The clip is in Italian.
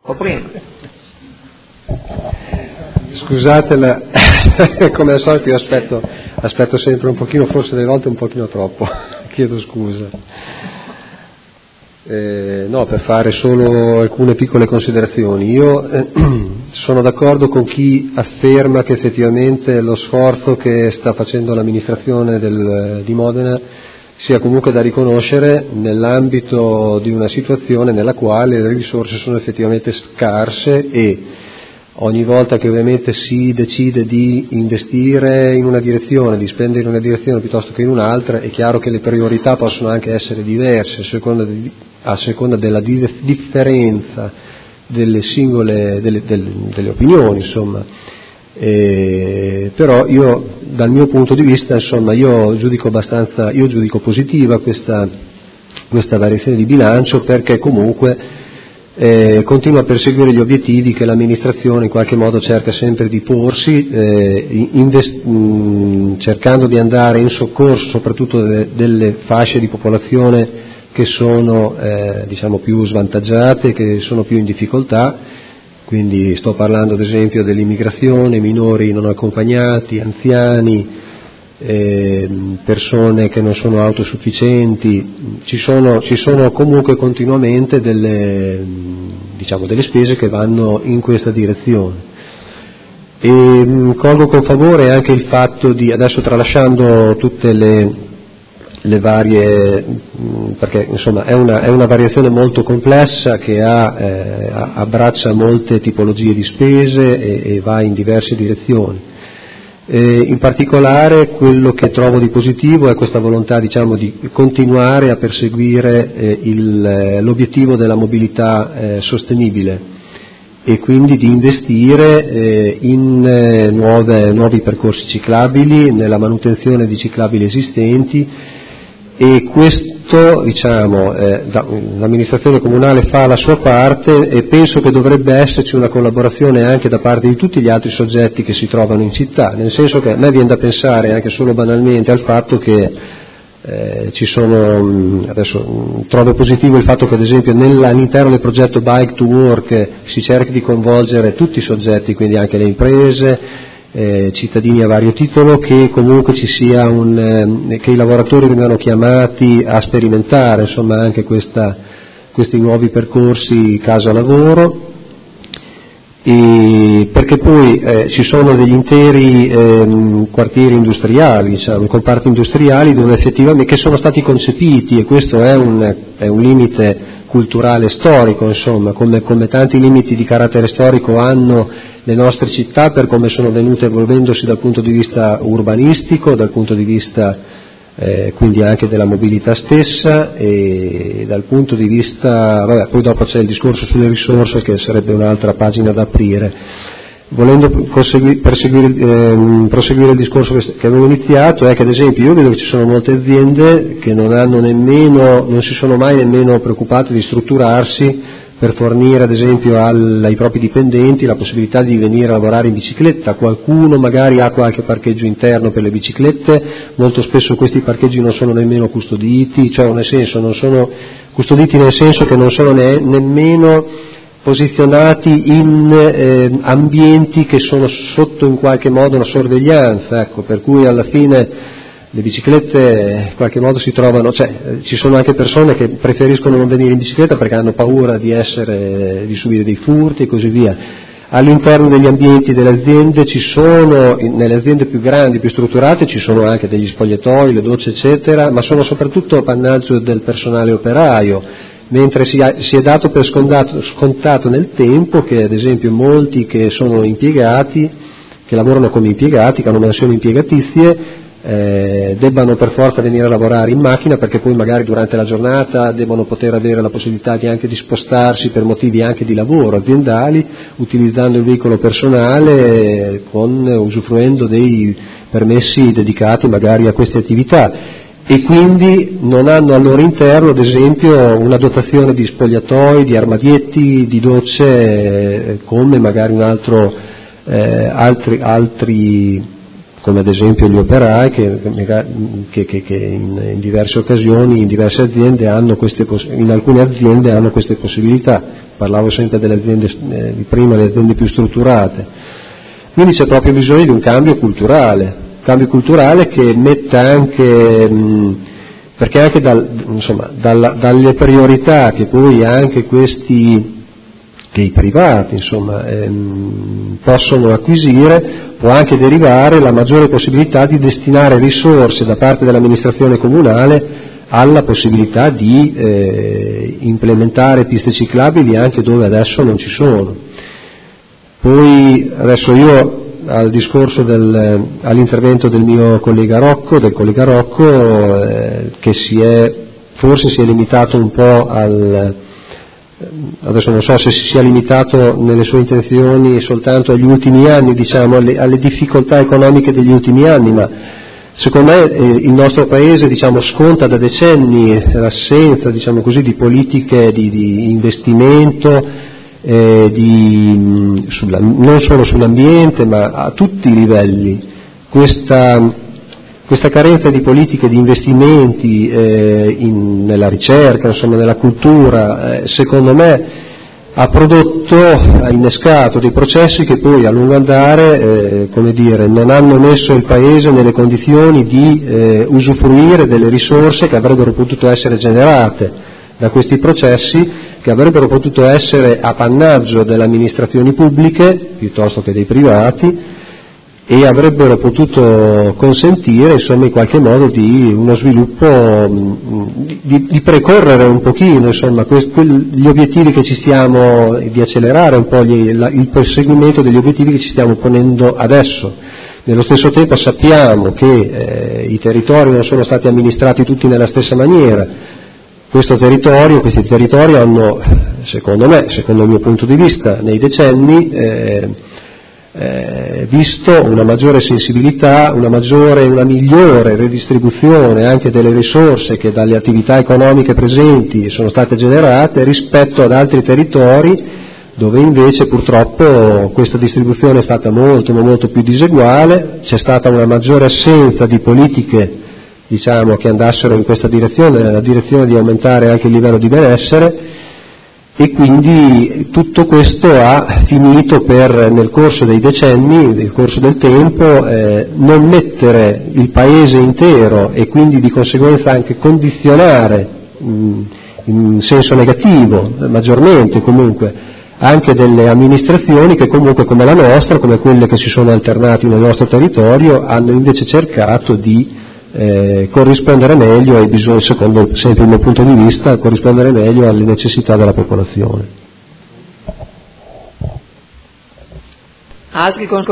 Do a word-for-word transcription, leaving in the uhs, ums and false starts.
O prima. Scusate, la... come al solito io aspetto, aspetto sempre un pochino, forse delle volte un pochino troppo, chiedo scusa. Eh, no, per fare solo alcune piccole considerazioni. Io eh, sono d'accordo con chi afferma che effettivamente lo sforzo che sta facendo l'amministrazione del, di Modena sia comunque da riconoscere nell'ambito di una situazione nella quale le risorse sono effettivamente scarse e ogni volta che ovviamente si decide di investire in una direzione, di spendere in una direzione piuttosto che in un'altra, è chiaro che le priorità possono anche essere diverse a seconda, di, a seconda della di, differenza delle singole delle, delle, delle opinioni, insomma. Eh, però io dal mio punto di vista, insomma, io giudico abbastanza, io giudico positiva questa, questa variazione di bilancio, perché comunque eh, continua a perseguire gli obiettivi che l'amministrazione in qualche modo cerca sempre di porsi, eh, invest- mh, cercando di andare in soccorso soprattutto delle, delle fasce di popolazione che sono eh, diciamo più svantaggiate, che sono più in difficoltà. Quindi sto parlando ad esempio dell'immigrazione, minori non accompagnati, anziani, eh, persone che non sono autosufficienti. Ci sono, ci sono comunque continuamente delle, diciamo, delle spese che vanno in questa direzione. E mh, colgo con favore anche il fatto di, adesso tralasciando tutte le le varie, perché insomma è una, è una variazione molto complessa che ha, eh, abbraccia molte tipologie di spese e, e va in diverse direzioni. E in particolare quello che trovo di positivo è questa volontà, diciamo, di continuare a perseguire eh, il, l'obiettivo della mobilità eh, sostenibile e quindi di investire eh, in eh, nuove, nuovi percorsi ciclabili, nella manutenzione di ciclabili esistenti. E questo, diciamo, eh, l'amministrazione comunale fa la sua parte e penso che dovrebbe esserci una collaborazione anche da parte di tutti gli altri soggetti che si trovano in città, nel senso che a me viene da pensare anche solo banalmente al fatto che eh, ci sono, adesso trovo positivo il fatto che ad esempio all'interno del progetto Bike to Work si cerchi di coinvolgere tutti i soggetti, quindi anche le imprese, Eh, cittadini a vario titolo, che comunque ci sia un, eh, che i lavoratori vengano chiamati a sperimentare insomma anche questa, questi nuovi percorsi casa lavoro, e perché poi eh, ci sono degli interi eh, quartieri industriali, diciamo, comparti industriali dove effettivamente che sono stati concepiti, e questo è un, è un limite culturale storico, insomma, come, come tanti limiti di carattere storico hanno le nostre città per come sono venute evolvendosi dal punto di vista urbanistico, dal punto di vista eh, quindi anche della mobilità stessa, e dal punto di vista, vabbè, poi dopo c'è il discorso sulle risorse che sarebbe un'altra pagina da aprire. Volendo proseguire, eh, proseguire il discorso che avevo iniziato, è che ad esempio io vedo che ci sono molte aziende che non hanno nemmeno, non si sono mai nemmeno preoccupate di strutturarsi per fornire ad esempio al, ai propri dipendenti la possibilità di venire a lavorare in bicicletta. Qualcuno magari ha qualche parcheggio interno per le biciclette, molto spesso questi parcheggi non sono nemmeno custoditi, cioè nel senso non sono custoditi nel senso che non sono ne, nemmeno posizionati in eh, ambienti che sono sotto in qualche modo una sorveglianza, ecco, per cui alla fine le biciclette in qualche modo si trovano, cioè ci sono anche persone che preferiscono non venire in bicicletta perché hanno paura di essere, di subire dei furti e così via. All'interno degli ambienti delle aziende ci sono, nelle aziende più grandi, più strutturate, ci sono anche degli spogliatoi, le docce eccetera, ma sono soprattutto appannaggio del personale operaio, mentre si, ha, si è dato per scontato, scontato nel tempo che ad esempio molti che sono impiegati, che lavorano come impiegati, che hanno mansioni impiegatizie, Eh, debbano per forza venire a lavorare in macchina, perché poi magari durante la giornata devono poter avere la possibilità di anche di spostarsi per motivi anche di lavoro aziendali, utilizzando il veicolo personale, con, usufruendo dei permessi dedicati magari a queste attività, e quindi non hanno al loro interno ad esempio una dotazione di spogliatoi, di armadietti, di docce eh, come magari un altro, eh, altri, altri come ad esempio gli operai che, che, che, che in, in diverse occasioni, in diverse aziende hanno queste, in alcune aziende hanno queste possibilità. Parlavo sempre delle aziende eh, di prima, le aziende più strutturate. Quindi c'è proprio bisogno di un cambio culturale, un cambio culturale che metta anche, mh, perché anche dal, insomma, dalla, dalle priorità che poi anche questi, che i privati insomma, ehm, possono acquisire, può anche derivare la maggiore possibilità di destinare risorse da parte dell'amministrazione comunale alla possibilità di eh, implementare piste ciclabili anche dove adesso non ci sono. Poi adesso io al discorso del, all'intervento del mio collega Rocco, del collega Rocco eh, che si è, forse si è limitato un po' al, adesso non so se si sia limitato nelle sue intenzioni soltanto agli ultimi anni, diciamo, alle, alle difficoltà economiche degli ultimi anni, ma secondo me eh, il nostro Paese, diciamo, sconta da decenni l'assenza, diciamo così, di politiche di, di investimento, eh, di, sulla, non solo sull'ambiente, ma a tutti i livelli. Questa, questa carenza di politiche di investimenti eh, in, nella ricerca, insomma, nella cultura, eh, secondo me ha prodotto, ha innescato dei processi che poi a lungo andare, eh, come dire, non hanno messo il Paese nelle condizioni di eh, usufruire delle risorse che avrebbero potuto essere generate da questi processi, che avrebbero potuto essere appannaggio delle amministrazioni pubbliche piuttosto che dei privati, e avrebbero potuto consentire, insomma, in qualche modo di uno sviluppo, di, di precorrere un pochino, insomma, quest, quel, gli obiettivi che ci stiamo, di accelerare un po' gli, la, il perseguimento degli obiettivi che ci stiamo ponendo adesso. Nello stesso tempo sappiamo che eh, i territori non sono stati amministrati tutti nella stessa maniera. Questo territorio, questi territori hanno, secondo me, secondo il mio punto di vista, nei decenni, eh, Eh, visto una maggiore sensibilità, una maggiore, una migliore redistribuzione anche delle risorse che dalle attività economiche presenti sono state generate rispetto ad altri territori dove invece purtroppo questa distribuzione è stata molto ma molto più diseguale, c'è stata una maggiore assenza di politiche, diciamo, che andassero in questa direzione, nella direzione di aumentare anche il livello di benessere. E quindi tutto questo ha finito per, nel corso dei decenni, nel corso del tempo, eh, non mettere il Paese intero e quindi di conseguenza anche condizionare mh, in senso negativo, maggiormente comunque, anche delle amministrazioni che comunque come la nostra, come quelle che si sono alternate nel nostro territorio, hanno invece cercato di Eh, corrispondere meglio ai bisogni, secondo sempre il mio punto di vista, corrispondere meglio alle necessità della popolazione. Altri con